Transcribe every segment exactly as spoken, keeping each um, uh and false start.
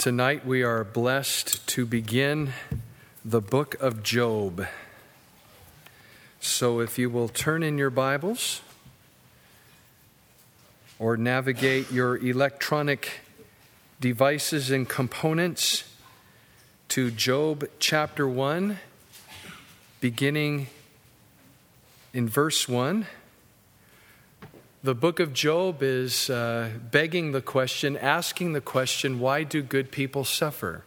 Tonight we are blessed to begin the book of Job. So if you will turn in your Bibles or navigate your electronic devices and components to Job chapter one, beginning in verse one. The book of Job is uh, begging the question, asking the question, why do good people suffer?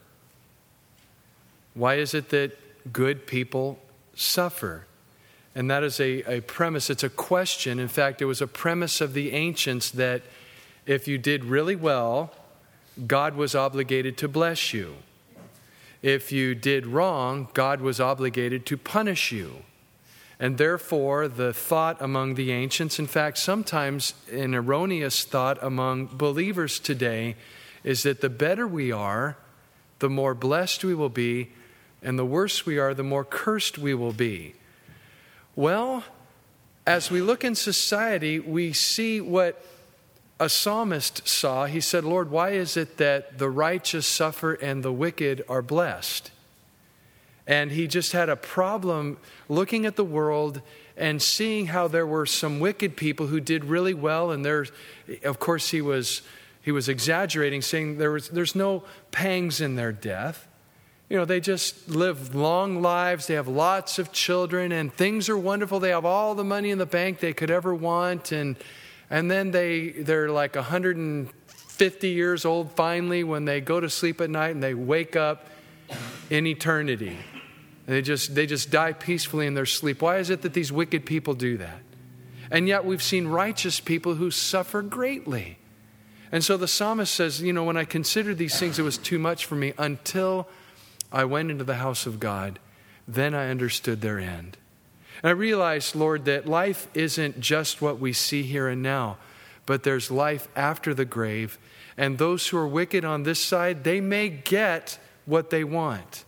Why is it that good people suffer? And that is a, a premise. It's a question. In fact, it was a premise of the ancients that if you did really well, God was obligated to bless you. If you did wrong, God was obligated to punish you. And therefore, the thought among the ancients, in fact, sometimes an erroneous thought among believers today, is that the better we are, the more blessed we will be, and the worse we are, the more cursed we will be. Well, as we look in society, we see what a psalmist saw. He said, Lord, why is it that the righteous suffer and the wicked are blessed? And he just had a problem looking at the world and seeing how there were some wicked people who did really well. And there, of course, he was he was exaggerating, saying there was there's no pangs in their death. You know, they just live long lives. They have lots of children, and things are wonderful. They have all the money in the bank they could ever want, and and then they they're like one hundred fifty years old finally when they go to sleep at night and they wake up in eternity. They just they just die peacefully in their sleep. Why is it that these wicked people do that? And yet we've seen righteous people who suffer greatly. And so the psalmist says, you know, when I considered these things, it was too much for me until I went into the house of God. Then I understood their end. And I realized, Lord, that life isn't just what we see here and now, but there's life after the grave. And those who are wicked on this side, they may get what they want,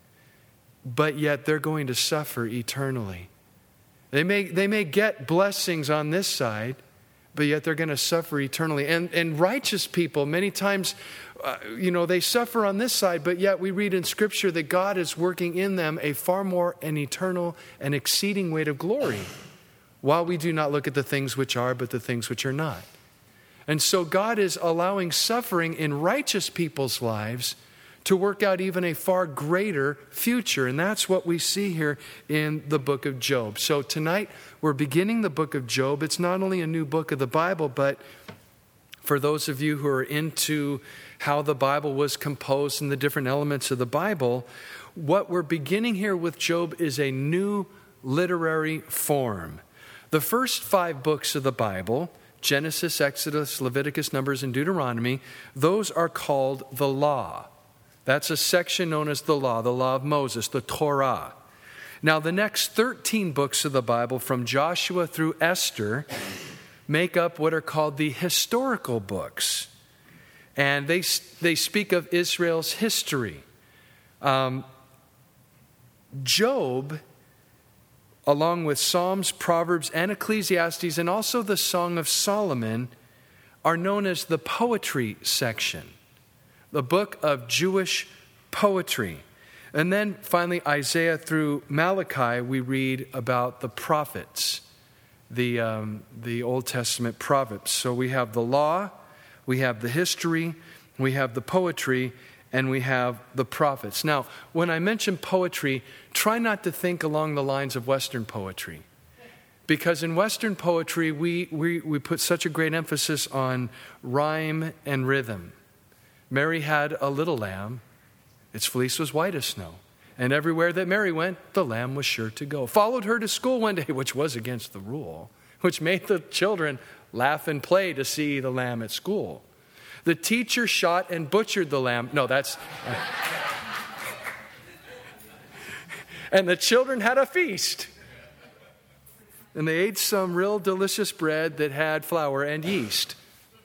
but yet they're going to suffer eternally. They may they may get blessings on this side, but yet they're going to suffer eternally. And and righteous people, many times, uh, you know, they suffer on this side, but yet we read in Scripture that God is working in them a far more an eternal and exceeding weight of glory, while we do not look at the things which are, but the things which are not. And so God is allowing suffering in righteous people's lives to work out even a far greater future. And that's what we see here in the book of Job. So tonight we're beginning the book of Job. It's not only a new book of the Bible, but for those of you who are into how the Bible was composed and the different elements of the Bible, what we're beginning here with Job is a new literary form. The first five books of the Bible, Genesis, Exodus, Leviticus, Numbers, and Deuteronomy, those are called the law. That's a section known as the law, the law of Moses, the Torah. Now, the next thirteen books of the Bible, from Joshua through Esther, make up what are called the historical books. And they, they speak of Israel's history. Um, Job, along with Psalms, Proverbs, and Ecclesiastes, and also the Song of Solomon, are known as the poetry section. The book of Jewish poetry. And then finally, Isaiah through Malachi, we read about the prophets, the, um, the Old Testament prophets. So we have the law, we have the history, we have the poetry, and we have the prophets. Now, when I mention poetry, try not to think along the lines of Western poetry. Because in Western poetry, we, we, we put such a great emphasis on rhyme and rhythm. Mary had a little lamb. Its fleece was white as snow. And everywhere that Mary went, the lamb was sure to go. Followed her to school one day, which was against the rule, which made the children laugh and play to see the lamb at school. The teacher shot and butchered the lamb. No, that's... And the children had a feast. And they ate some real delicious bread that had flour and yeast.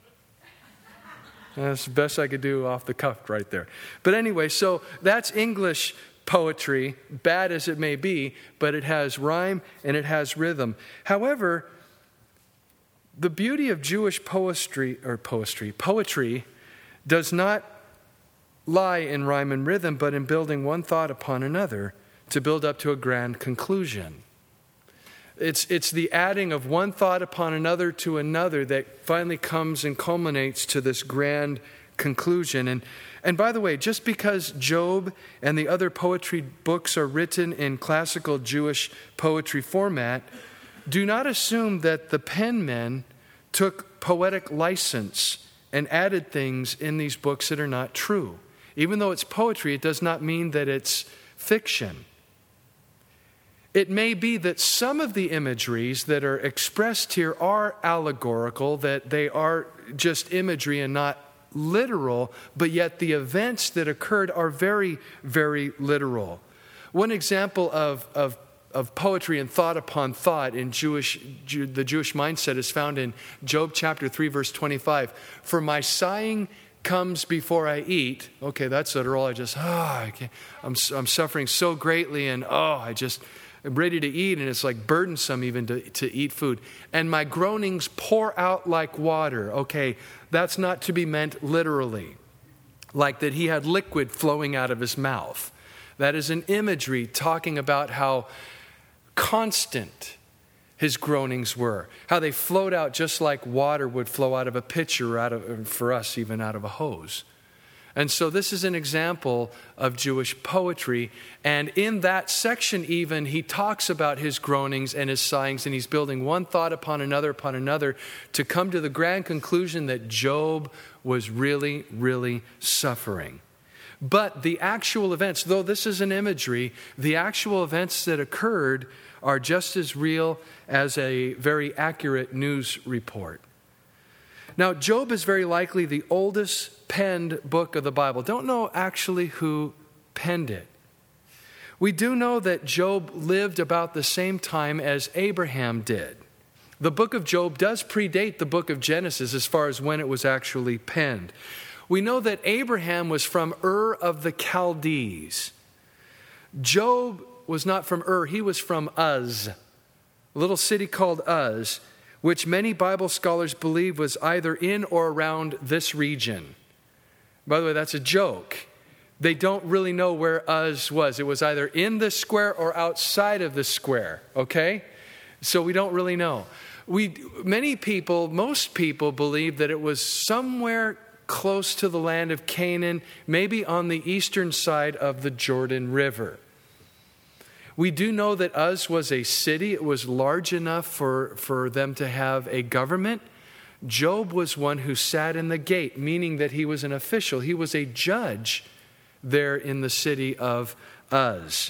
That's the best I could do off the cuff right there. But anyway, so that's English poetry, bad as it may be, but it has rhyme and it has rhythm. However, the beauty of Jewish poetry or poetry, poetry does not lie in rhyme and rhythm, but in building one thought upon another to build up to a grand conclusion. It's, it's the adding of one thought upon another to another that finally comes and culminates to this grand conclusion. And, and by the way, just because Job and the other poetry books are written in classical Jewish poetry format, do not assume that the penmen took poetic license and added things in these books that are not true. Even though it's poetry, it does not mean that it's fiction. It may be that some of the imageries that are expressed here are allegorical, that they are just imagery and not literal, but yet the events that occurred are very, very literal. One example of, of, of poetry and thought upon thought in Jewish, the Jewish mindset is found in Job chapter three, verse twenty-five. For my sighing comes before I eat. Okay, that's literal. I just, oh, I can't, I'm, I'm suffering so greatly, and oh, I just, I'm ready to eat, and it's like burdensome even to, to eat food. And my groanings pour out like water. Okay, that's not to be meant literally, like that he had liquid flowing out of his mouth. That is an imagery talking about how constant his groanings were, how they flowed out just like water would flow out of a pitcher, or out of, for us, even out of a hose. And so this is an example of Jewish poetry. And in that section even, he talks about his groanings and his sighings, and he's building one thought upon another upon another to come to the grand conclusion that Job was really, really suffering. But the actual events, though this is an imagery, the actual events that occurred are just as real as a very accurate news report. Now, Job is very likely the oldest penned book of the Bible. Don't know actually who penned it. We do know that Job lived about the same time as Abraham did. The book of Job does predate the book of Genesis as far as when it was actually penned. We know that Abraham was from Ur of the Chaldees. Job was not from Ur, he was from Uz, a little city called Uz, which many Bible scholars believe was either in or around this region. By the way, that's a joke. They don't really know where Uz was. It was either in the square or outside of the square, okay? So we don't really know. We, many people, most people believe that it was somewhere close to the land of Canaan, maybe on the eastern side of the Jordan River. We do know that Uz was a city. It was large enough for, for them to have a government. Job was one who sat in the gate, meaning that he was an official. He was a judge there in the city of Uz.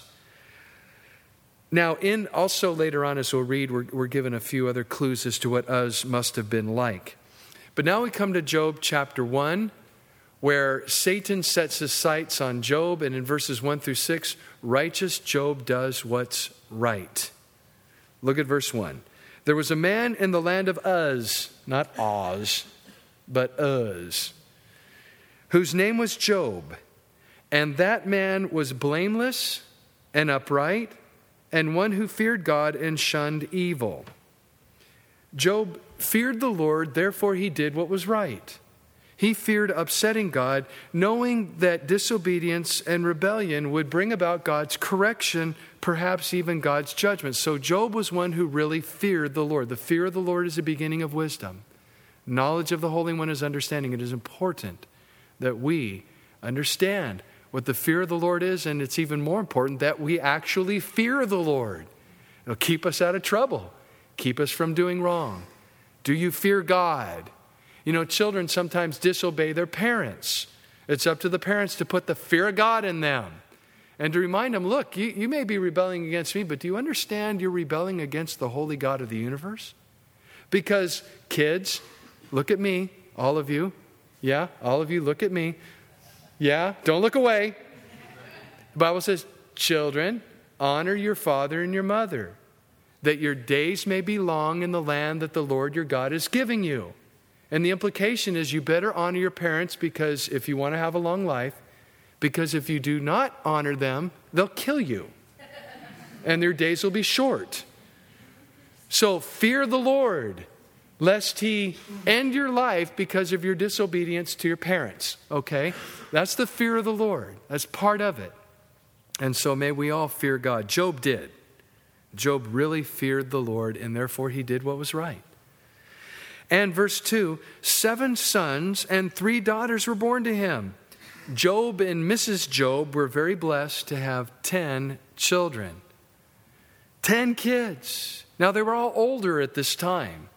Now, in also later on, as we'll read, we're, we're given a few other clues as to what Uz must have been like. But now we come to Job chapter one, where Satan sets his sights on Job, and in verses one through six, righteous Job does what's right. Look at verse one. There was a man in the land of Uz, not Oz, but Uz, whose name was Job, and that man was blameless and upright, and one who feared God and shunned evil. Job feared the Lord, therefore he did what was right. He feared upsetting God, knowing that disobedience and rebellion would bring about God's correction, perhaps even God's judgment. So Job was one who really feared the Lord. The fear of the Lord is the beginning of wisdom. Knowledge of the Holy One is understanding. It is important that we understand what the fear of the Lord is, and it's even more important that we actually fear the Lord. It'll keep us out of trouble, keep us from doing wrong. Do you fear God? You know, children sometimes disobey their parents. It's up to the parents to put the fear of God in them and to remind them, look, you, you may be rebelling against me, but do you understand you're rebelling against the holy God of the universe? Because kids, look at me, all of you. Yeah, all of you, look at me. Yeah, don't look away. The Bible says, children, honor your father and your mother, that your days may be long in the land that the Lord your God is giving you. And the implication is you better honor your parents, because if you want to have a long life, because if you do not honor them, they'll kill you. And their days will be short. So fear the Lord. lest he end your life because of your disobedience to your parents. Okay? That's the fear of the Lord. That's part of it. And so may we all fear God. Job did. Job really feared the Lord, and therefore he did what was right. And verse two, seven sons and three daughters were born to him. Job and Missus Job were very blessed to have ten children. Ten kids. Now, they were all older at this time.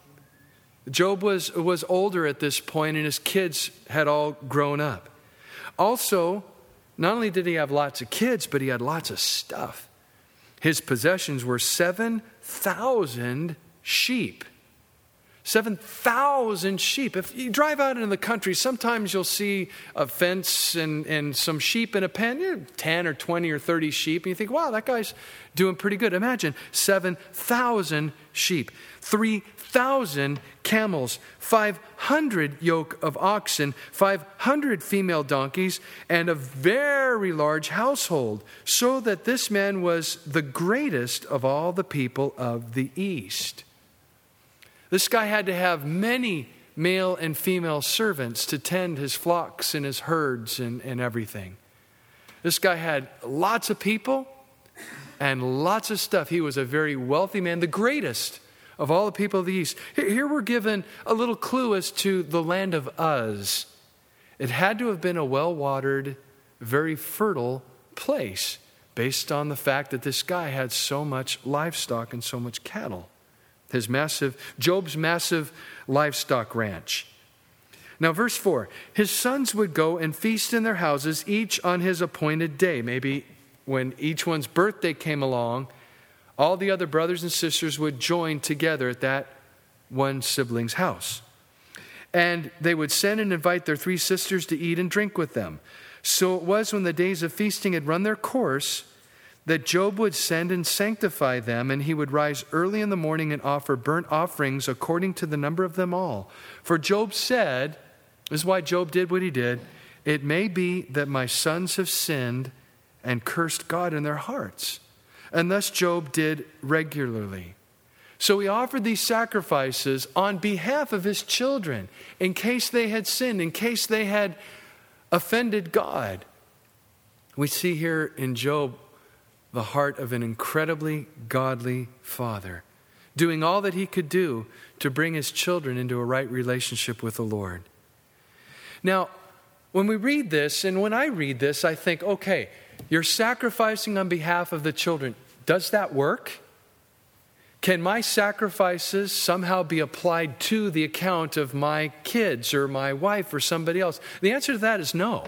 Job was, was older at this point, and his kids had all grown up. Also, not only did he have lots of kids, but he had lots of stuff. His possessions were seven thousand sheep. seven thousand sheep. If you drive out in the country, sometimes you'll see a fence and, and some sheep in a pen, you know, ten or twenty or thirty sheep, and you think, wow, that guy's doing pretty good. Imagine seven thousand sheep, three thousand camels, five hundred yoke of oxen, five hundred female donkeys, and a very large household, so that this man was the greatest of all the people of the East. This guy had to have many male and female servants to tend his flocks and his herds and, and everything. This guy had lots of people and lots of stuff. He was a very wealthy man, the greatest of all the people of the East. Here we're given a little clue as to the land of Uz. It had to have been a well-watered, very fertile place based on the fact that this guy had so much livestock and so much cattle. His massive, Job's massive livestock ranch. Now, verse four, his sons would go and feast in their houses, each on his appointed day. Maybe when each one's birthday came along, all the other brothers and sisters would join together at that one sibling's house. And they would send and invite their three sisters to eat and drink with them. So it was when the days of feasting had run their course that Job would send and sanctify them, and he would rise early in the morning and offer burnt offerings according to the number of them all. For Job said, this is why Job did what he did, it may be that my sons have sinned and cursed God in their hearts. And thus Job did regularly. So he offered these sacrifices on behalf of his children, in case they had sinned, in case they had offended God. We see here in Job the heart of an incredibly godly father, doing all that he could do to bring his children into a right relationship with the Lord. Now, when we read this, and when I read this, I think, okay, you're sacrificing on behalf of the children. Does that work? Can my sacrifices somehow be applied to the account of my kids or my wife or somebody else? The answer to that is no.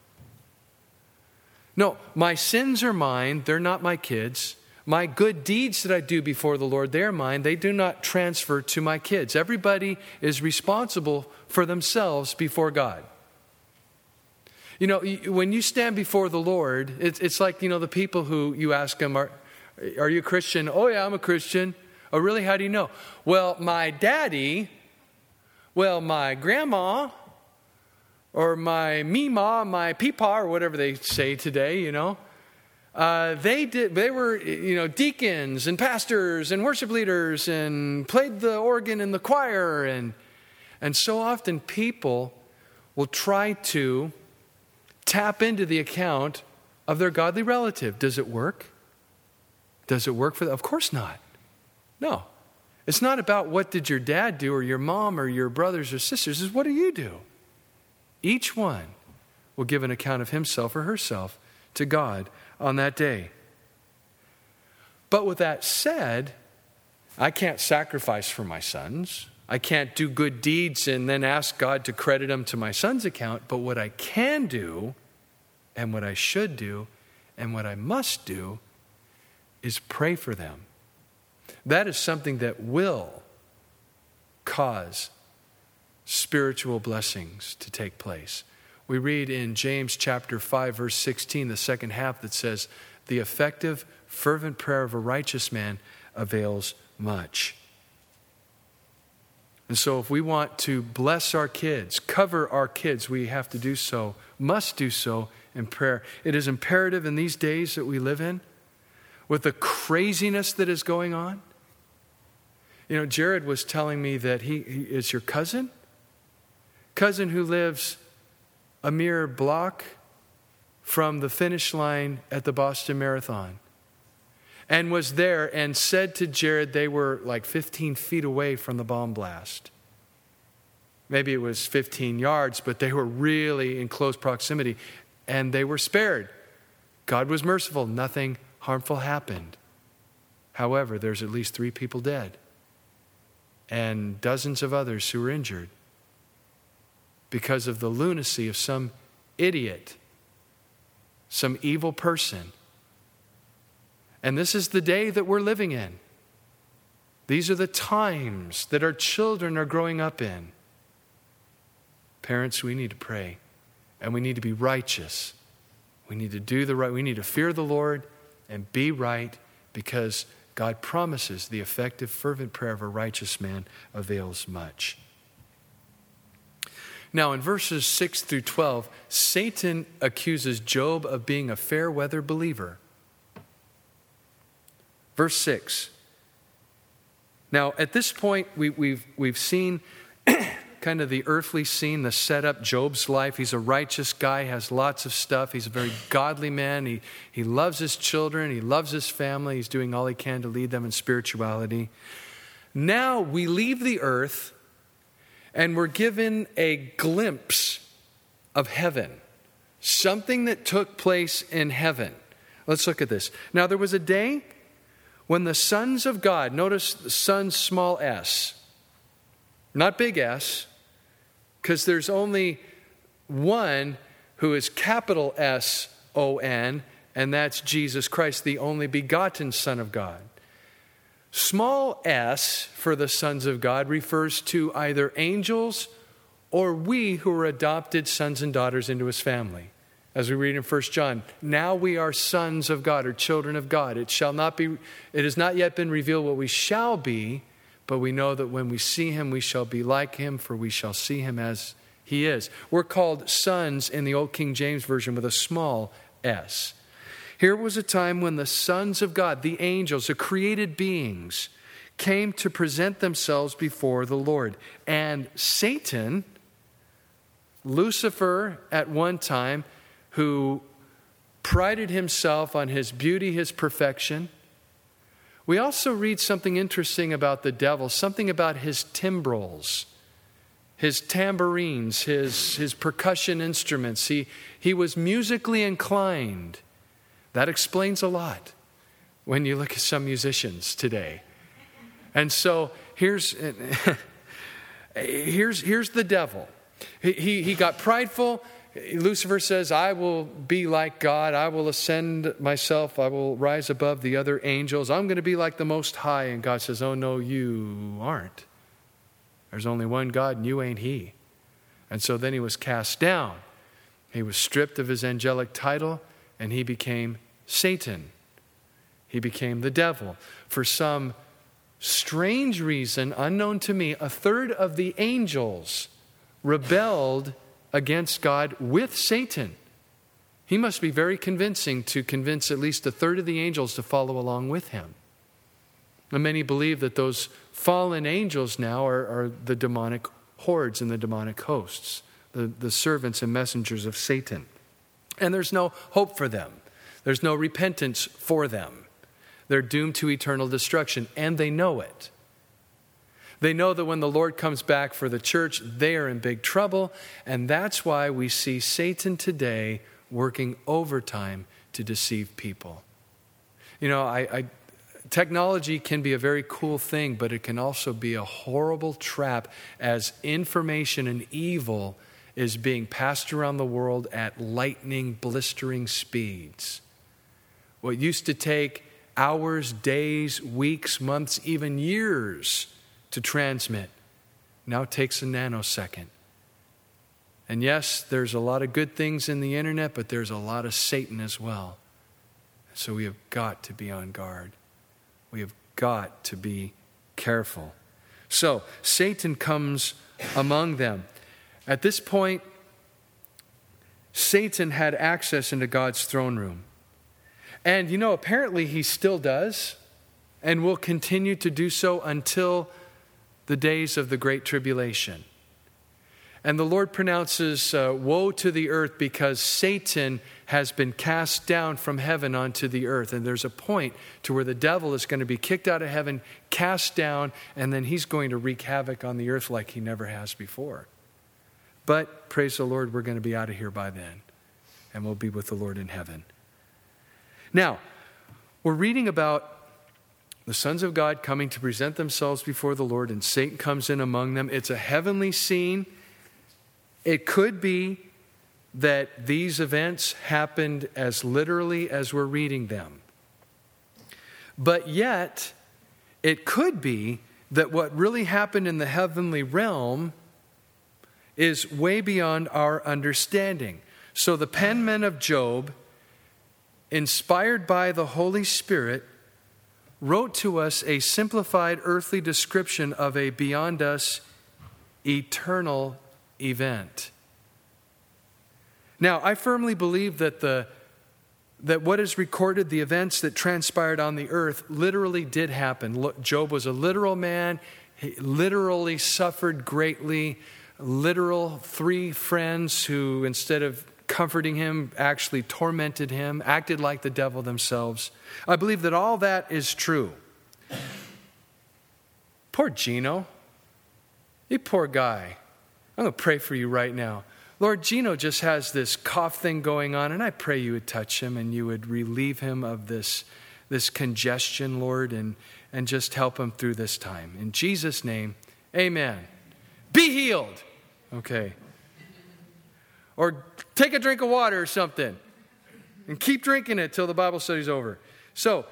No, my sins are mine. They're not my kids. My good deeds that I do before the Lord, they're mine. They do not transfer to my kids. Everybody is responsible for themselves before God. You know, when you stand before the Lord, it's, it's like, you know, the people who you ask them, are, are you a Christian? Oh, yeah, I'm a Christian. Oh, really? How do you know? Well, my daddy, well, my grandma, or my Mima, my Peepaw, or whatever they say today, you know. Uh, they did. They were, you know, deacons and pastors and worship leaders and played the organ in the choir. And, and so often people will try to tap into the account of their godly relative. Does it work? Does it work for them? Of course not. No. It's not about what did your dad do or your mom or your brothers or sisters. It's what do you do? Each one will give an account of himself or herself to God on that day. But with that said, I can't sacrifice for my sons. I can't do good deeds and then ask God to credit them to my son's account. But what I can do, and what I should do, and what I must do, is pray for them. That is something that will cause spiritual blessings to take place. We read in James chapter five, verse sixteen, the second half that says, the effective, fervent prayer of a righteous man avails much. And so if we want to bless our kids, cover our kids, we have to do so, must do so in prayer. It is imperative in these days that we live in, with the craziness that is going on. You know, Jared was telling me that he, he is your cousin? Cousin who lives a mere block from the finish line at the Boston Marathon. And was there and said to Jared they were like fifteen feet away from the bomb blast. Maybe it was fifteen yards, but they were really in close proximity. And they were spared. God was merciful. Nothing harmful happened. However, there's at least three people dead. And dozens of others who were injured. Because of the lunacy of some idiot. Some evil person. And this is the day that we're living in. These are the times that our children are growing up in. Parents, we need to pray. And we need to be righteous. We need to do the right. We need to fear the Lord and be right, because God promises the effective, fervent prayer of a righteous man avails much. Now, in verses six through twelve, Satan accuses Job of being a fair-weather believer. Verse six. Now, at this point, we, we've, we've seen kind of the earthly scene, the setup, Job's life. He's a righteous guy, has lots of stuff. He's a very godly man. He, he loves his children. He loves his family. He's doing all he can to lead them in spirituality. Now we leave the earth and we're given a glimpse of heaven, something that took place in heaven. Let's look at this. Now there was a day when the sons of God, notice the sons small s, not big S, because there's only one who is capital S O N, and that's Jesus Christ, the only begotten Son of God. Small s for the sons of God refers to either angels or we who are adopted sons and daughters into his family. As we read in First John, now we are sons of God or children of God. It shall not be, it has not yet been revealed what we shall be, but we know that when we see him, we shall be like him, for we shall see him as he is. We're called sons in the Old King James Version with a small s. Here was a time when the sons of God, the angels, the created beings, came to present themselves before the Lord. And Satan, Lucifer at one time, who prided himself on his beauty, his perfection. We also read something interesting about the devil, something about his timbrels, his tambourines, his, his percussion instruments. He, he was musically inclined. That explains a lot when you look at some musicians today. And so here's, here's, here's the devil. He, he got prideful. Lucifer says, I will be like God. I will ascend myself. I will rise above the other angels. I'm going to be like the Most High. And God says, oh, no, you aren't. There's only one God and you ain't he. And so then he was cast down. He was stripped of his angelic title and he became Satan. He became the devil. For some strange reason, unknown to me, a third of the angels rebelled against God with Satan. He must be very convincing to convince at least a third of the angels to follow along with him. And many believe that those fallen angels now are, are the demonic hordes and the demonic hosts, the, the servants and messengers of Satan. And there's no hope for them. There's no repentance for them. They're doomed to eternal destruction, and they know it. They know that when the Lord comes back for the church, they are in big trouble. And that's why we see Satan today working overtime to deceive people. You know, I, I, technology can be a very cool thing, but it can also be a horrible trap as information and evil is being passed around the world at lightning, blistering speeds. What used to take hours, days, weeks, months, even years to transmit now takes a nanosecond. And yes, there's a lot of good things in the internet, but there's a lot of Satan as well. So we have got to be on guard. We have got to be careful. So Satan comes among them. At this point, Satan had access into God's throne room. And you know, apparently he still does and will continue to do so until the days of the Great Tribulation. And the Lord pronounces uh, woe to the earth because Satan has been cast down from heaven onto the earth. And there's a point to where the devil is going to be kicked out of heaven, cast down, and then he's going to wreak havoc on the earth like he never has before. But praise the Lord, we're going to be out of here by then. And we'll be with the Lord in heaven. Now, we're reading about the sons of God coming to present themselves before the Lord, and Satan comes in among them. It's a heavenly scene. It could be that these events happened as literally as we're reading them. But yet, it could be that what really happened in the heavenly realm is way beyond our understanding. So the penmen of Job, inspired by the Holy Spirit, wrote to us a simplified earthly description of a beyond us eternal event. Now, I firmly believe that the that what is recorded, the events that transpired on the earth, literally did happen. Look, Job was a literal man. He literally suffered greatly. Literal three friends who, instead of comforting him, actually tormented him, acted like the devil themselves. I believe that all that is true. Poor Gino. You poor guy. I'm going to pray for you right now. Lord, Gino just has this cough thing going on, and I pray you would touch him and you would relieve him of this, this congestion, Lord, and, and just help him through this time. In Jesus' name, amen. Be healed. Okay. Or take a drink of water or something and keep drinking it till the Bible study's over. So,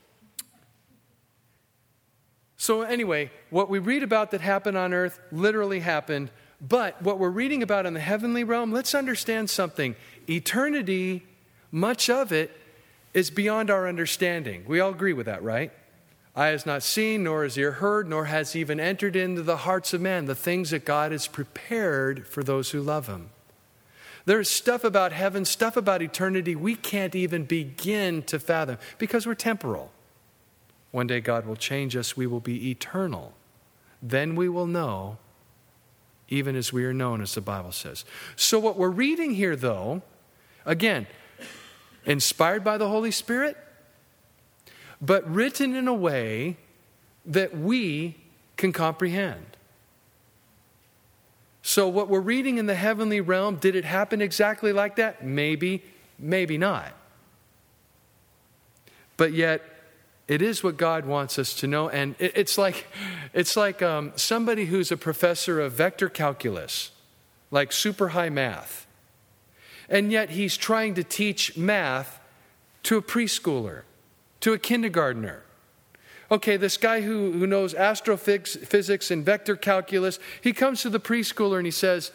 so anyway, what we read about that happened on earth literally happened. But what we're reading about in the heavenly realm, let's understand something. Eternity, much of it, is beyond our understanding. We all agree with that, right? Eye has not seen, nor has ear heard, nor has even entered into the hearts of man the things that God has prepared for those who love him. There's stuff about heaven, stuff about eternity we can't even begin to fathom because we're temporal. One day God will change us. We will be eternal. Then we will know, even as we are known, as the Bible says. So what we're reading here, though, again, inspired by the Holy Spirit, but written in a way that we can comprehend. So what we're reading in the heavenly realm, did it happen exactly like that? Maybe, maybe not. But yet, it is what God wants us to know. And it, it's like, it's like um, somebody who's a professor of vector calculus, like super high math. And yet he's trying to teach math to a preschooler, to a kindergartner. Okay, this guy who, who knows astrophysics and vector calculus, he comes to the preschooler and he says,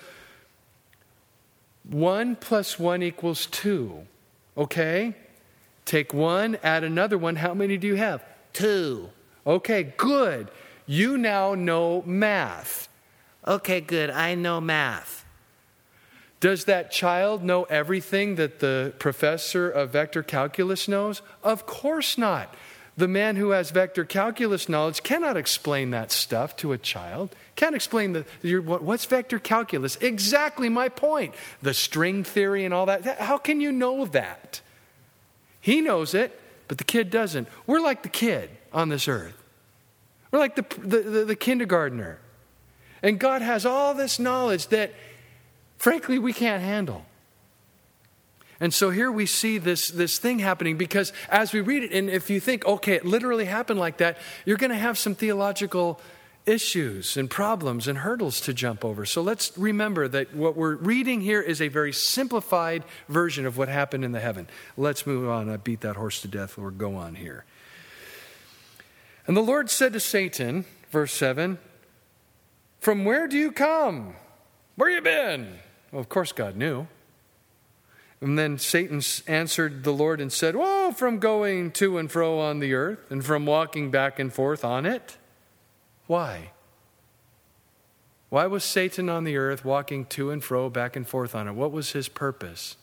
one plus one equals two. Okay? Take one, add another one. How many do you have? Two. Okay, good. You now know math. Okay, good. I know math. Does that child know everything that the professor of vector calculus knows? Of course not. The man who has vector calculus knowledge cannot explain that stuff to a child. Can't explain the, your, what's vector calculus? Exactly my point. The string theory and all that. How can you know that? He knows it, but the kid doesn't. We're like the kid on this earth. We're like the, the, the, the kindergartner. And God has all this knowledge that, frankly, we can't handle. And so here we see this, this thing happening because as we read it, and if you think, okay, it literally happened like that, you're going to have some theological issues and problems and hurdles to jump over. So let's remember that what we're reading here is a very simplified version of what happened in the heaven. Let's move on. I beat that horse to death. We'll go on here. And the Lord said to Satan, verse seven, "From where do you come? Where you been?" Well, of course God knew. And then Satan answered the Lord and said, "Well, from going to and fro on the earth and from walking back and forth on it." Why? Why was Satan on the earth walking to and fro, back and forth on it? What was his purpose?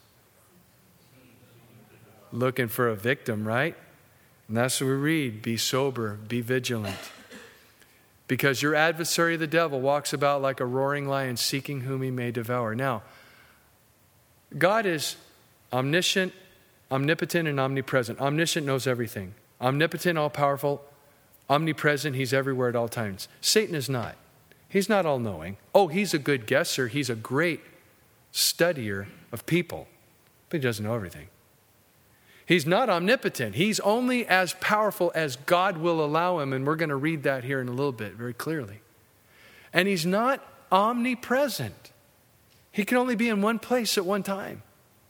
Looking for a victim, right? And that's what we read. Be sober, be vigilant. because your adversary, the devil, walks about like a roaring lion seeking whom he may devour. Now, God is omniscient, omnipotent, and omnipresent. Omniscient knows everything. Omnipotent, all-powerful, omnipresent, he's everywhere at all times. Satan is not. He's not all-knowing. Oh, he's a good guesser. He's a great studier of people, but he doesn't know everything. He's not omnipotent. He's only as powerful as God will allow him, and we're going to read that here in a little bit very clearly. And he's not omnipresent. He can only be in one place at one time.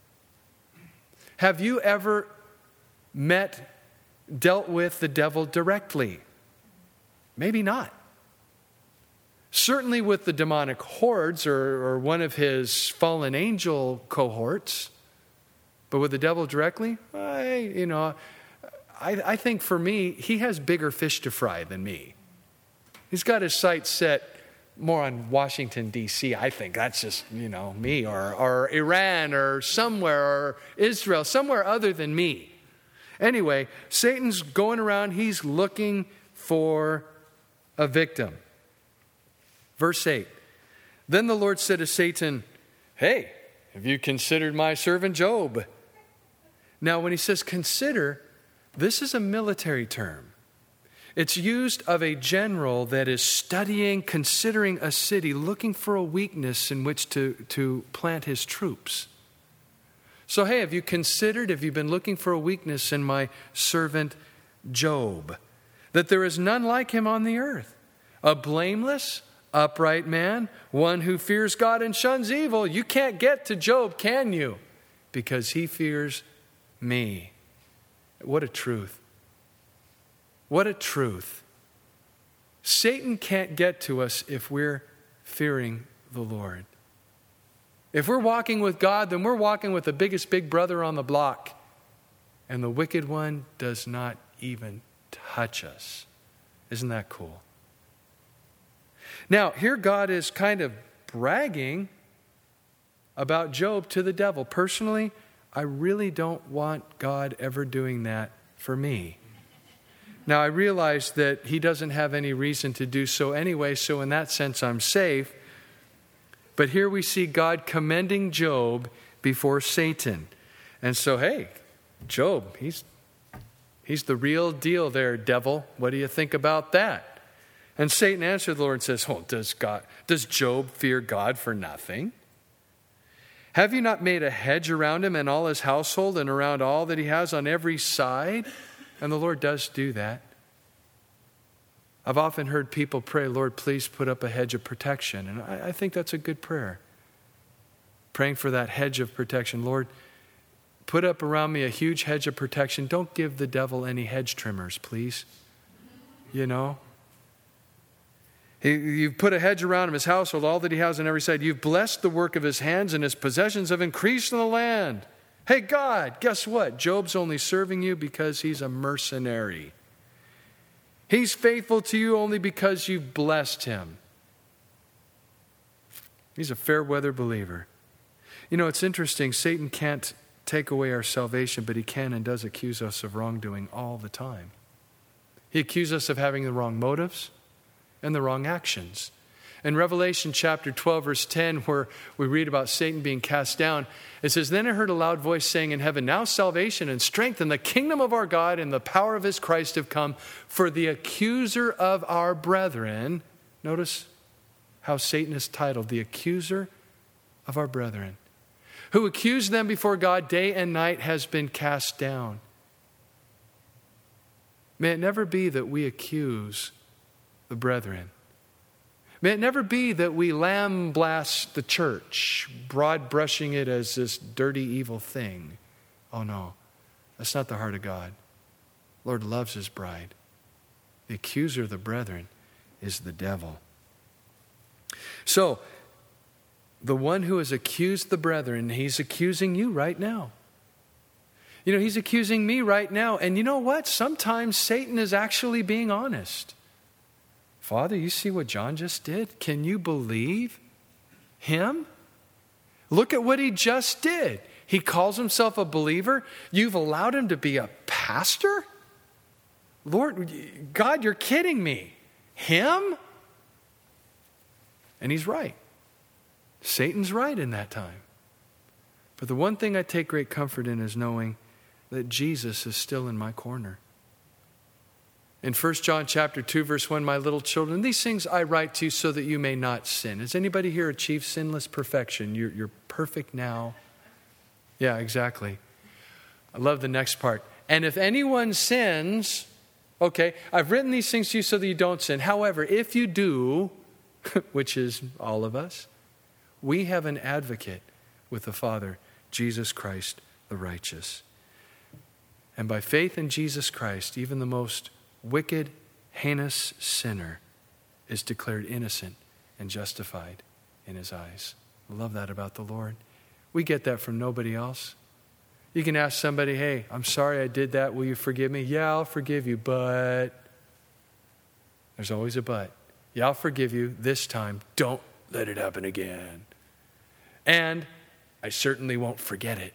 Have you ever met, dealt with the devil directly? Maybe not. Certainly with the demonic hordes or, or one of his fallen angel cohorts. But with the devil directly, I, you know, I, I think for me, he has bigger fish to fry than me. He's got his sights set more on Washington, D C I think that's just, you know, me or, or Iran or somewhere or Israel, somewhere other than me. Anyway, Satan's going around. He's looking for a victim. Verse eight. Then the Lord said to Satan, "Hey, have you considered my servant Job?" Now, when he says consider, this is a military term. It's used of a general that is studying, considering a city, looking for a weakness in which to, to plant his troops. So, hey, have you considered, have you been looking for a weakness in my servant Job? That there is none like him on the earth. A blameless, upright man, one who fears God and shuns evil. You can't get to Job, can you? Because he fears me. What a truth. What a truth. Satan can't get to us if we're fearing the Lord. If we're walking with God, then we're walking with the biggest big brother on the block. And the wicked one does not even touch us. Isn't that cool? Now, here God is kind of bragging about Job to the devil. Personally, I really don't want God ever doing that for me. Now, I realize that he doesn't have any reason to do so anyway, so in that sense, I'm safe. But here we see God commending Job before Satan. And so, hey, Job, he's, he's the real deal there, devil. What do you think about that? And Satan answered the Lord and says, "Oh, does God, does Job fear God for nothing? Have you not made a hedge around him and all his household and around all that he has on every side?" And the Lord does do that. I've often heard people pray, "Lord, please put up a hedge of protection." And I, I think that's a good prayer. Praying for that hedge of protection. Lord, put up around me a huge hedge of protection. Don't give the devil any hedge trimmers, please. You know? He, you've put a hedge around him, his household, all that he has on every side. You've blessed the work of his hands, and his possessions have increased in the land. Hey, God, guess what? Job's only serving you because he's a mercenary. He's faithful to you only because you've blessed him. He's a fair weather believer. You know, it's interesting. Satan can't take away our salvation, but he can and does accuse us of wrongdoing all the time. He accuses us of having the wrong motives and the wrong actions. In Revelation chapter twelve, verse ten, where we read about Satan being cast down, it says, "Then I heard a loud voice saying in heaven, 'Now salvation and strength and the kingdom of our God and the power of his Christ have come, for the accuser of our brethren,'" notice how Satan is titled, "the accuser of our brethren, who accused them before God day and night, has been cast down." May it never be that we accuse the brethren. May it never be that we lambaste the church, broad brushing it as this dirty, evil thing. Oh no, that's not the heart of God. The Lord loves his bride. The accuser of the brethren is the devil. So, the one who has accused the brethren, he's accusing you right now. You know, he's accusing me right now. And you know what? Sometimes Satan is actually being honest. Father, you see what John just did? Can you believe him? Look at what he just did. He calls himself a believer. You've allowed him to be a pastor? Lord, God, you're kidding me. Him? And he's right. Satan's right in that time. But the one thing I take great comfort in is knowing that Jesus is still in my corner. In First John chapter two, verse one, my little children, these things I write to you so that you may not sin. Has anybody here achieved sinless perfection? You're, you're perfect now. Yeah, exactly. I love the next part. And if anyone sins, okay, I've written these things to you so that you don't sin. However, if you do, which is all of us, we have an advocate with the Father, Jesus Christ the righteous. And by faith in Jesus Christ, even the most wicked, heinous sinner is declared innocent and justified in his eyes. I love that about the Lord. We get that from nobody else. You can ask somebody, hey, I'm sorry I did that. Will you forgive me? Yeah, I'll forgive you, but there's always a but. Yeah, I'll forgive you this time. Don't let it happen again. And I certainly won't forget it.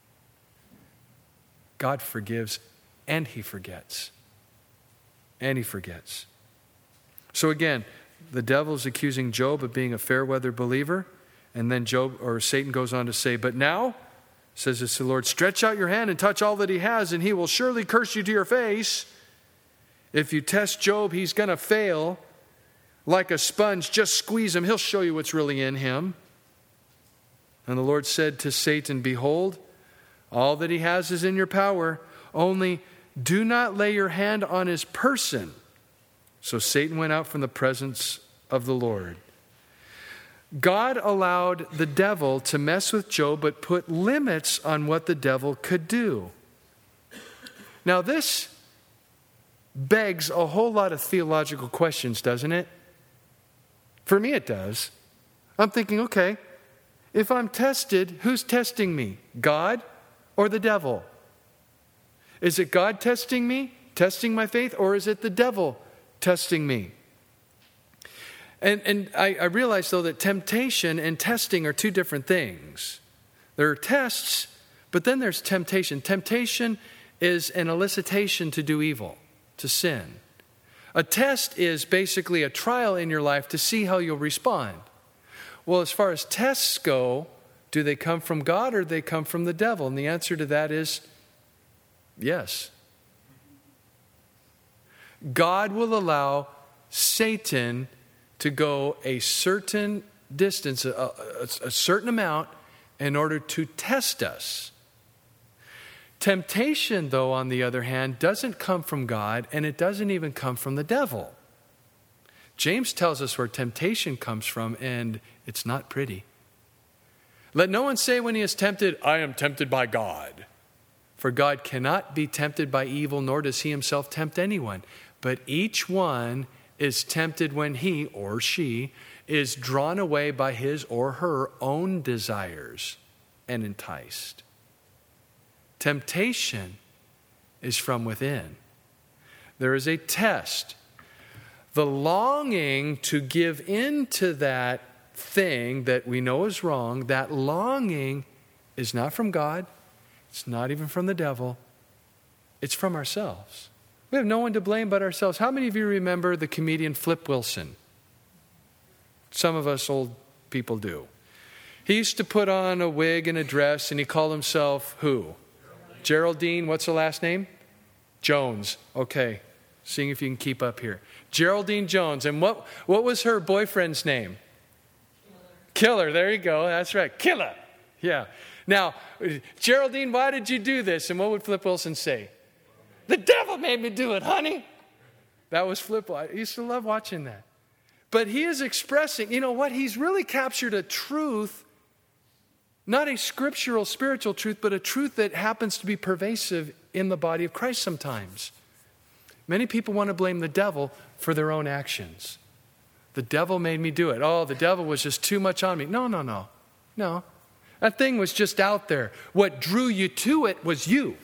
God forgives and he forgets. And he forgets. So again, the devil's accusing Job of being a fair weather believer. And then Job or Satan goes on to say, but now, says this the Lord, stretch out your hand and touch all that he has, and he will surely curse you to your face. If you test Job, he's going to fail. Like a sponge, just squeeze him. He'll show you what's really in him. And the Lord said to Satan, behold, all that he has is in your power. Only do not lay your hand on his person. So Satan went out from the presence of the Lord. God allowed the devil to mess with Job, but put limits on what the devil could do. Now this begs a whole lot of theological questions, doesn't it? For me it does. I'm thinking, okay, if I'm tested, who's testing me? God or the devil? Is it God testing me, testing my faith, or is it the devil testing me? And, and I, I realize, though, that temptation and testing are two different things. There are tests, but then there's temptation. Temptation is an elicitation to do evil, to sin. A test is basically a trial in your life to see how you'll respond. Well, as far as tests go, do they come from God or do they come from the devil? And the answer to that is yes. God will allow Satan to go a certain distance, a, a, a certain amount, in order to test us. Temptation, though, on the other hand, doesn't come from God, and it doesn't even come from the devil. James tells us where temptation comes from, and it's not pretty. Let no one say when he is tempted, I am tempted by God. For God cannot be tempted by evil, nor does he himself tempt anyone. But each one is tempted when he or she is drawn away by his or her own desires and enticed. Temptation is from within. There is a test. The longing to give in to that thing that we know is wrong, that longing is not from God. It's not even from the devil. It's from ourselves. We have no one to blame but ourselves. How many of you remember the comedian Flip Wilson? Some of us old people do. He used to put on a wig and a dress, and he called himself who? Geraldine, what's the last name? Jones. Okay, seeing if you can keep up here. Geraldine Jones. And what, what was her boyfriend's name? Killer. Killer, there you go. That's right. Killer. Yeah. Now, Geraldine, why did you do this? And what would Flip Wilson say? The devil made me do it, honey. That was Flip. I used to love watching that. But he is expressing, you know what? He's really captured a truth, not a scriptural, spiritual truth, but a truth that happens to be pervasive in the body of Christ sometimes. Many people want to blame the devil for their own actions. The devil made me do it. Oh, the devil was just too much on me. No, no, no. No. That thing was just out there. What drew you to it was you.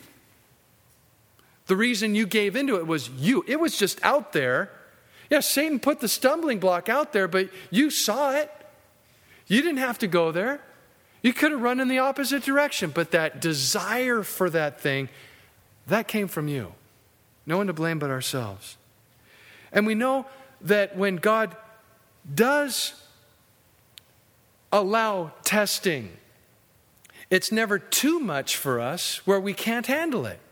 The reason you gave into it was you. It was just out there. Yeah, Satan put the stumbling block out there, but you saw it. You didn't have to go there. You could have run in the opposite direction, but that desire for that thing, that came from you. No one to blame but ourselves. And we know that when God does allow testing. It's never too much for us where we can't handle it.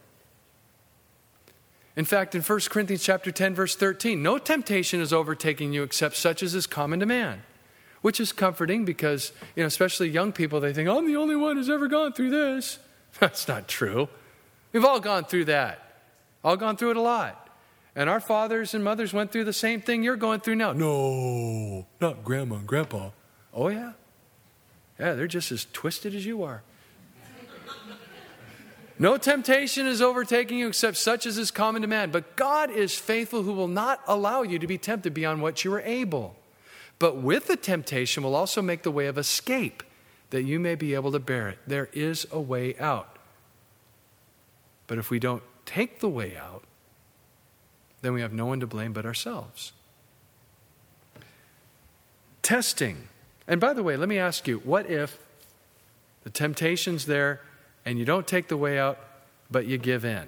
In fact, in First Corinthians chapter ten, verse thirteen, no temptation is overtaking you except such as is common to man. Which is comforting because, you know, especially young people, they think, I'm the only one who's ever gone through this. That's not true. We've all gone through that. All gone through it a lot. And our fathers and mothers went through the same thing you're going through now. No, not grandma and grandpa. Oh, yeah? Yeah, they're just as twisted as you are. No temptation is overtaking you except such as is common to man. But God is faithful, who will not allow you to be tempted beyond what you are able. But with the temptation will also make the way of escape, that you may be able to bear it. There is a way out. But if we don't take the way out, then we have no one to blame but ourselves. Testing. And by the way, let me ask you, what if the temptation's there and you don't take the way out, but you give in?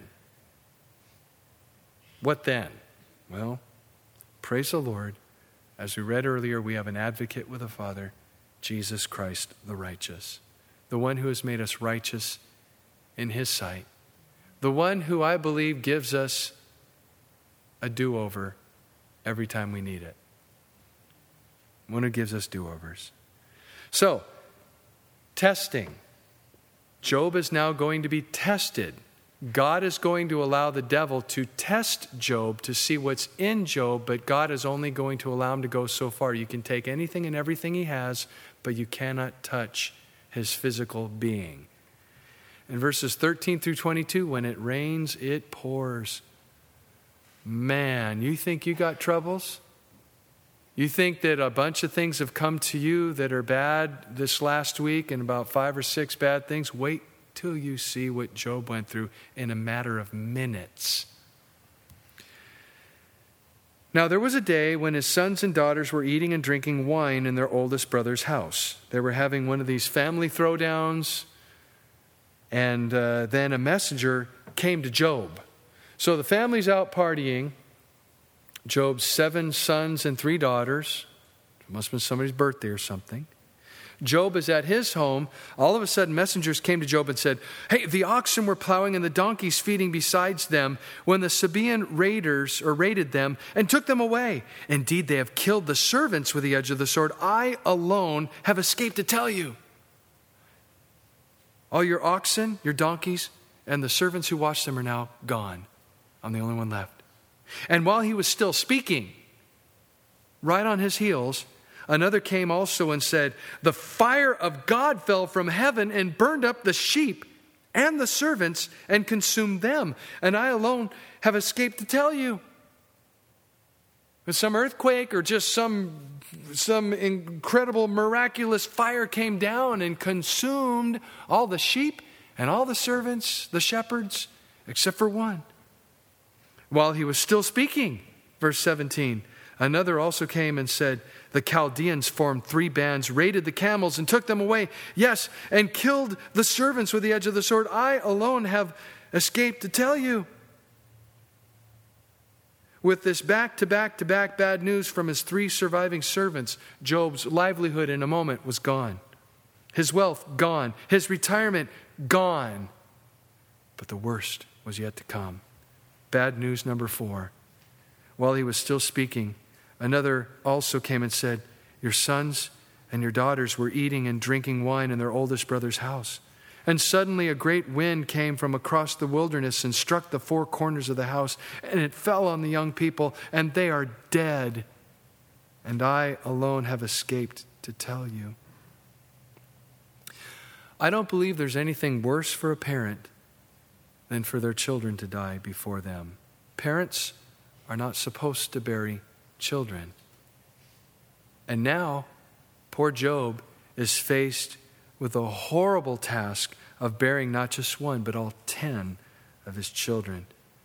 What then? Well, praise the Lord. As we read earlier, we have an advocate with the Father, Jesus Christ the righteous, the one who has made us righteous in his sight, the one who I believe gives us a do-over every time we need it, one who gives us do-overs. So, testing. Job is now going to be tested. God is going to allow the devil to test Job to see what's in Job, but God is only going to allow him to go so far. You can take anything and everything he has, but you cannot touch his physical being. In verses thirteen through twenty-two, when it rains, it pours. Man, you think you got troubles? You think that a bunch of things have come to you that are bad this last week, and about five or six bad things? Wait till you see what Job went through in a matter of minutes. Now there was a day when his sons and daughters were eating and drinking wine in their oldest brother's house. They were having one of these family throwdowns, and uh, then a messenger came to Job. So the family's out partying. Job's seven sons and three daughters. It must have been somebody's birthday or something. Job is at his home. All of a sudden, messengers came to Job and said, hey, the oxen were plowing and the donkeys feeding besides them when the Sabaean raiders or raided them and took them away. Indeed, they have killed the servants with the edge of the sword. I alone have escaped to tell you. All your oxen, your donkeys, and the servants who watched them are now gone. I'm the only one left. And while he was still speaking, right on his heels, another came also and said, the fire of God fell from heaven and burned up the sheep and the servants and consumed them. And I alone have escaped to tell you. Some earthquake or just some, some incredible miraculous fire came down and consumed all the sheep and all the servants, the shepherds, except for one. While he was still speaking, verse seventeen, another also came and said, the Chaldeans formed three bands, raided the camels and took them away. Yes, and killed the servants with the edge of the sword. I alone have escaped to tell you. With this back-to-back-to-back bad news from his three surviving servants, Job's livelihood in a moment was gone. His wealth gone. His retirement gone. But the worst was yet to come. Bad news number four. While he was still speaking, another also came and said, your sons and your daughters were eating and drinking wine in their oldest brother's house. And suddenly a great wind came from across the wilderness and struck the four corners of the house, and it fell on the young people, and they are dead. And I alone have escaped to tell you. I don't believe there's anything worse for a parent than for their children to die before them. Parents are not supposed to bury children. And now, poor Job is faced with a horrible task of burying not just one, but all ten of his children.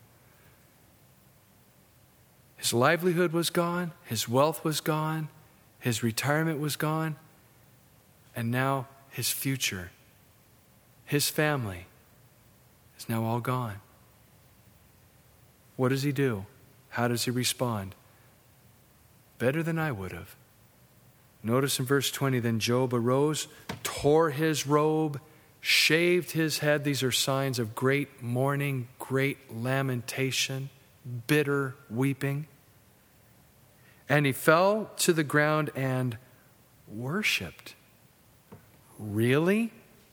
His livelihood was gone, his wealth was gone, his retirement was gone, and now his future, his family, is now all gone. What does he do? How does he respond? Better than I would have. Notice in verse twenty, then Job arose, tore his robe, shaved his head. These are signs of great mourning, great lamentation, bitter weeping. And he fell to the ground and worshiped. Really?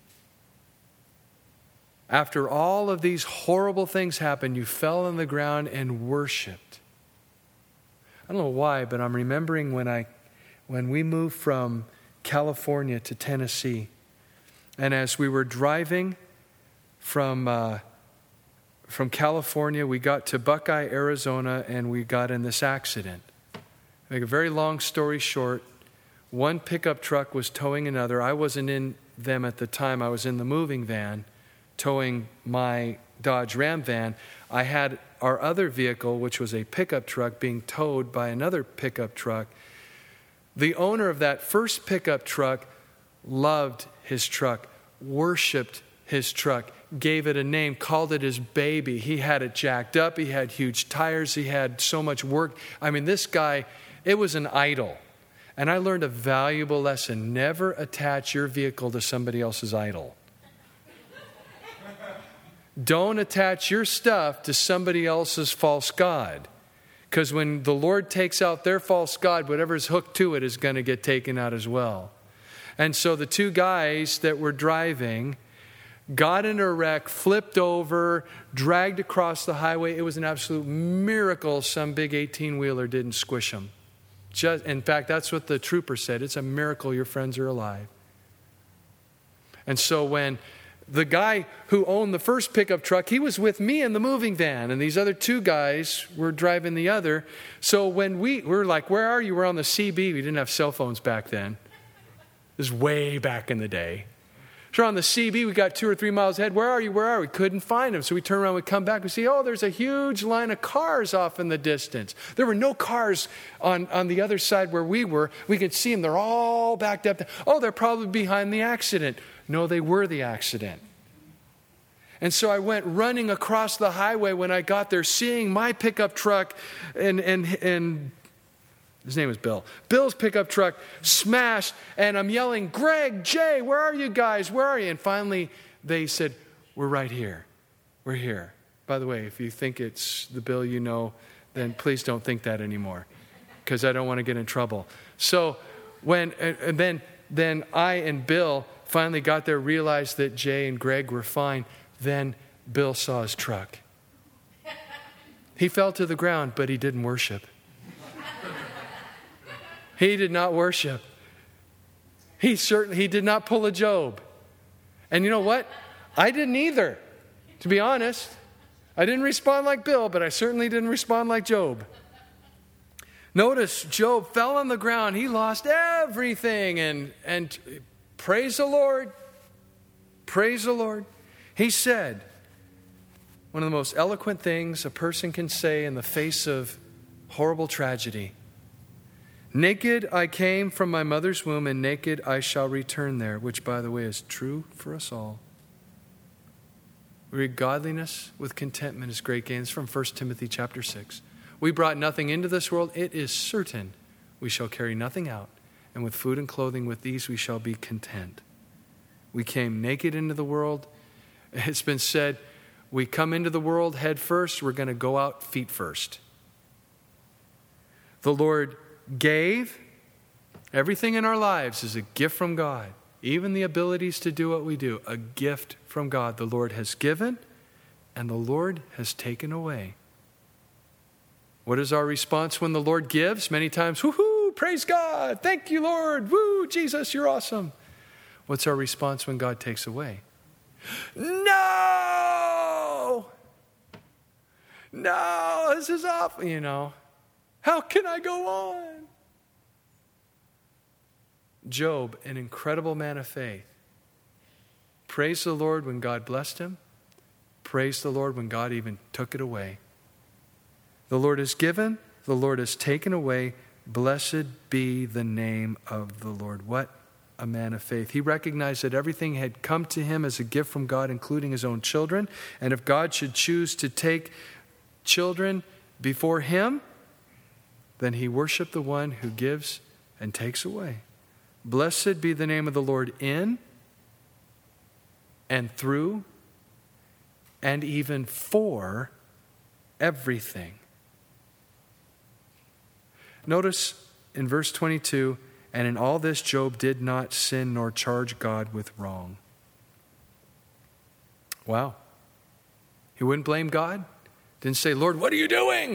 After all of these horrible things happened, you fell on the ground and worshiped. I don't know why, but I'm remembering when I, when we moved from California to Tennessee, and as we were driving from uh, from California, we got to Buckeye, Arizona, and we got in this accident. Make a very long story short, one pickup truck was towing another. I wasn't in them at the time. I was in the moving van, towing my Dodge Ram van. I had our other vehicle, which was a pickup truck, being towed by another pickup truck. The owner of that first pickup truck loved his truck, worshiped his truck, gave it a name, called it his baby. He had it jacked up. He had huge tires. He had so much work. I mean, this guy, it was an idol. And I learned a valuable lesson. Never attach your vehicle to somebody else's idol. Don't attach your stuff to somebody else's false god. Because when the Lord takes out their false god, whatever's hooked to it is going to get taken out as well. And so the two guys that were driving got in a wreck, flipped over, dragged across the highway. It was an absolute miracle some big eighteen-wheeler didn't squish them. Just, in fact, that's what the trooper said. It's a miracle your friends are alive. And so when the guy who owned the first pickup truck, he was with me in the moving van, and these other two guys were driving the other. So when we, we were like, where are you? We're on the C B. We didn't have cell phones back then. This is way back in the day. So on the C B, we got two or three miles ahead. Where are you? Where are we? Couldn't find them. So we turn around, we come back, we see, oh, there's a huge line of cars off in the distance. There were no cars on, on the other side where we were. We could see them. They're all backed up. Oh, they're probably behind the accident. No, they were the accident. And so I went running across the highway when I got there, seeing my pickup truck and and and his name was Bill. Bill's pickup truck smashed, and I'm yelling, Greg, Jay, where are you guys? Where are you? And finally, they said, we're right here. We're here. By the way, if you think it's the Bill you know, then please don't think that anymore, because I don't want to get in trouble. So when and then then I and Bill finally got there, realized that Jay and Greg were fine. Then Bill saw his truck. He fell to the ground, but he didn't worship. He did not worship. He certainly he did not pull a Job. And you know what? I didn't either, to be honest. I didn't respond like Bill, but I certainly didn't respond like Job. Notice Job fell on the ground. He lost everything. And, and praise the Lord. Praise the Lord. He said, one of the most eloquent things a person can say in the face of horrible tragedy. Naked I came from my mother's womb, and naked I shall return there, which, by the way, is true for us all. We read godliness with contentment is great gain. It's from First Timothy chapter six. We brought nothing into this world. It is certain we shall carry nothing out. And with food and clothing, with these we shall be content. We came naked into the world. It's been said, we come into the world head first, we're going to go out feet first. The Lord gave. Everything in our lives is a gift from God. Even the abilities to do what we do, a gift from God. The Lord has given, and the Lord has taken away. What is our response when the Lord gives? Many times, woohoo, praise God, thank you, Lord, woo, Jesus, you're awesome. What's our response when God takes away? No! No, this is awful, you know. How can I go on? Job, an incredible man of faith. Praise the Lord when God blessed him. Praise the Lord when God even took it away. The Lord has given, the Lord has taken away. Blessed be the name of the Lord. What a man of faith. He recognized that everything had come to him as a gift from God, including his own children. And if God should choose to take children before him, then he worshiped the one who gives and takes away. Blessed be the name of the Lord in and through and even for everything. Notice in verse twenty-two, and in all this Job did not sin nor charge God with wrong. Wow. He wouldn't blame God. Didn't say, Lord, what are you doing?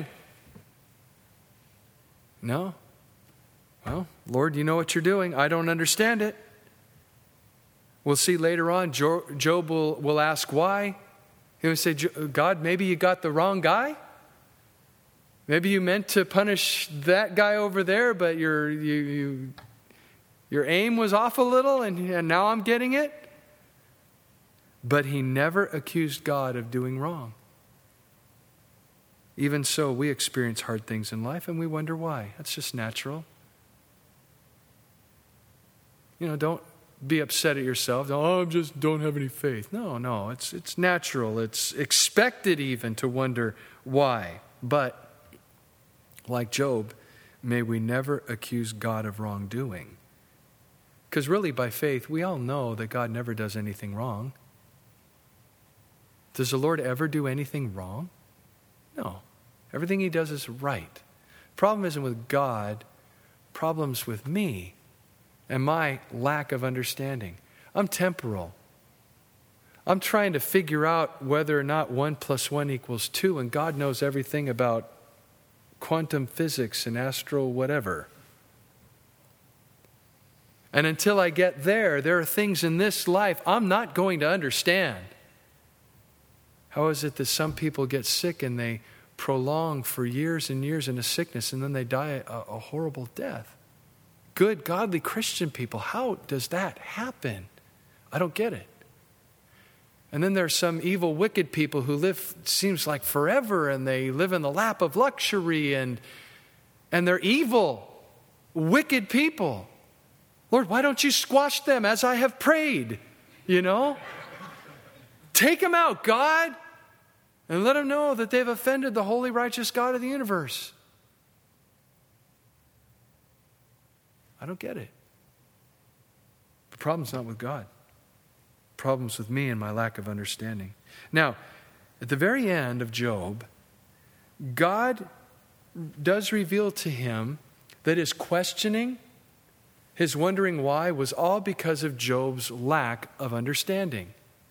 No. Well, Lord, you know what you're doing. I don't understand it. We'll see later on, Job will, will ask why. He will say, God, maybe you got the wrong guy. Maybe you meant to punish that guy over there, but your you, you, your aim was off a little, and, and now I'm getting it. But he never accused God of doing wrong. Even so, we experience hard things in life, and we wonder why. That's just natural. You know, don't be upset at yourself. Oh, I just don't have any faith. No, no, it's it's natural. It's expected even to wonder why. But like Job, may we never accuse God of wrongdoing. Because really, by faith, we all know that God never does anything wrong. Does the Lord ever do anything wrong? No. Everything he does is right. Problem isn't with God. Problem's with me and my lack of understanding. I'm temporal. I'm trying to figure out whether or not one plus one equals two, and God knows everything about quantum physics and astro whatever. And until I get there, there are things in this life I'm not going to understand. How is it that some people get sick and they prolong for years and years in a sickness and then they die a, a horrible death? Good, godly Christian people, how does that happen? I don't get it. And then there are some evil, wicked people who live, seems like forever, and they live in the lap of luxury, and, and they're evil, wicked people. Lord, why don't you squash them as I have prayed? You know? Take them out, God, and let them know that they've offended the holy, righteous God of the universe. I don't get it. The problem's not with God. The problem's with me and my lack of understanding. Now, at the very end of Job, God does reveal to him that his questioning, his wondering why, was all because of Job's lack of understanding.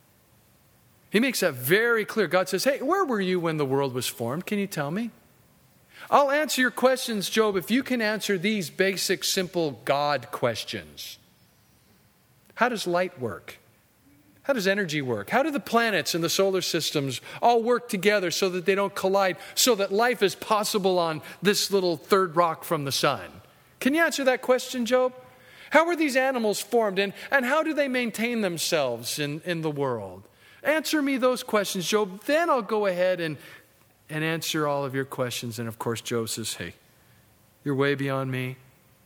He makes that very clear. God says, hey, where were you when the world was formed? Can you tell me? I'll answer your questions, Job, if you can answer these basic, simple God questions. How does light work? How does energy work? How do the planets and the solar systems all work together so that they don't collide, so that life is possible on this little third rock from the sun? Can you answer that question, Job? How were these animals formed, and, and how do they maintain themselves in, in the world? Answer me those questions, Job. Then I'll go ahead and, and answer all of your questions. And of course, Job says, hey, you're way beyond me.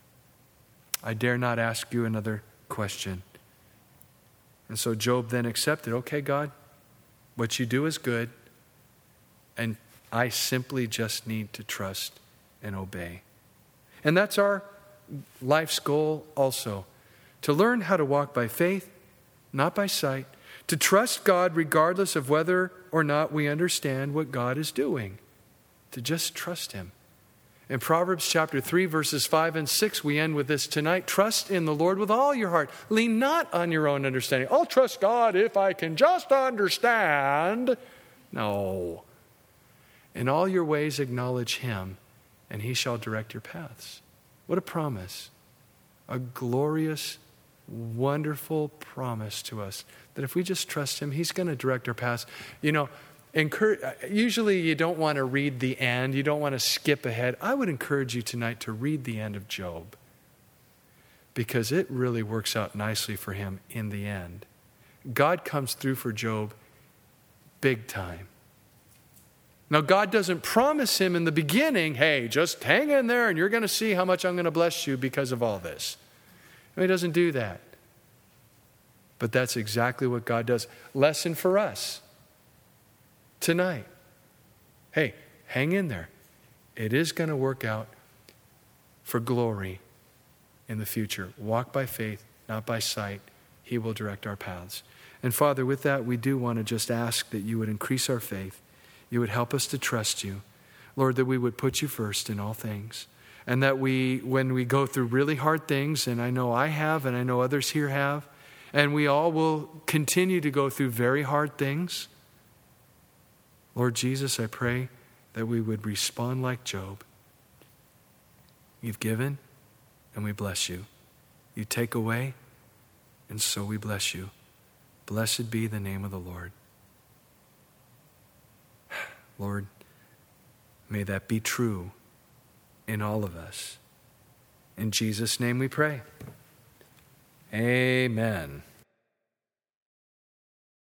I dare not ask you another question. And so Job then accepted, okay, God, what you do is good, and I simply just need to trust and obey. And that's our life's goal also, to learn how to walk by faith, not by sight, to trust God regardless of whether or not we understand what God is doing, to just trust him. In Proverbs chapter three, verses five and six, we end with this tonight. Trust in the Lord with all your heart. Lean not on your own understanding. I'll trust God if I can just understand. No. In all your ways acknowledge him, and he shall direct your paths. What a promise. A glorious, wonderful promise to us that if we just trust him, he's going to direct our paths. You know, encourage, usually you don't want to read the end. You don't want to skip ahead. I would encourage you tonight to read the end of Job, because it really works out nicely for him in the end. God comes through for Job big time. Now, God doesn't promise him in the beginning, hey, just hang in there and you're going to see how much I'm going to bless you because of all this. No, he doesn't do that. But that's exactly what God does. Lesson for us tonight. Hey, hang in there. It is going to work out for glory in the future. Walk by faith, not by sight. He will direct our paths. And Father, with that, we do want to just ask that you would increase our faith. You would help us to trust you. Lord, that we would put you first in all things. And that we, when we go through really hard things, and I know I have, and I know others here have, and we all will continue to go through very hard things, Lord Jesus, I pray that we would respond like Job. You've given, and we bless you. You take away, and so we bless you. Blessed be the name of the Lord. Lord, may that be true in all of us. In Jesus' name we pray. Amen.